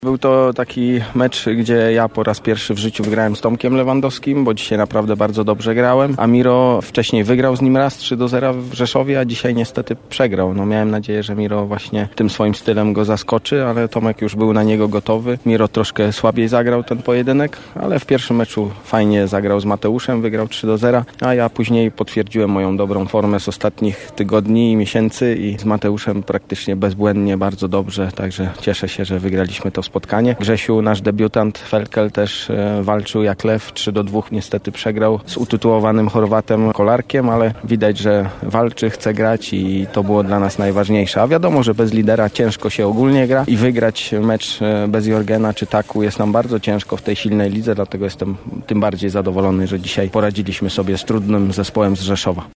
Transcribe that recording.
Był to taki mecz, gdzie ja po raz pierwszy w życiu wygrałem z Tomkiem Lewandowskim, bo dzisiaj naprawdę bardzo dobrze grałem. A Miro wcześniej wygrał z nim raz 3-0 w Rzeszowie, a dzisiaj niestety przegrał. Miałem nadzieję, że Miro właśnie tym swoim stylem go zaskoczy, ale Tomek już był na niego gotowy. Miro troszkę słabiej zagrał ten pojedynek, ale w pierwszym meczu fajnie zagrał z Mateuszem, wygrał 3-0, a ja później potwierdziłem moją dobrą formę z ostatnich tygodni i miesięcy i z Mateuszem praktycznie bezbłędnie, bardzo dobrze, także cieszę się, że wygraliśmy to spotkanie. Grzesiu, nasz debiutant Felkel, też walczył jak lew, 3-2 niestety przegrał z utytułowanym Chorwatem Kolarkiem, ale widać, że walczy, chce grać i to było dla nas najważniejsze. A wiadomo, że bez lidera ciężko się ogólnie gra i wygrać mecz bez Jorgena czy Taku jest nam bardzo ciężko w tej silnej lidze, dlatego jestem tym bardziej zadowolony, że dzisiaj poradziliśmy sobie z trudnym zespołem z Rzeszowa.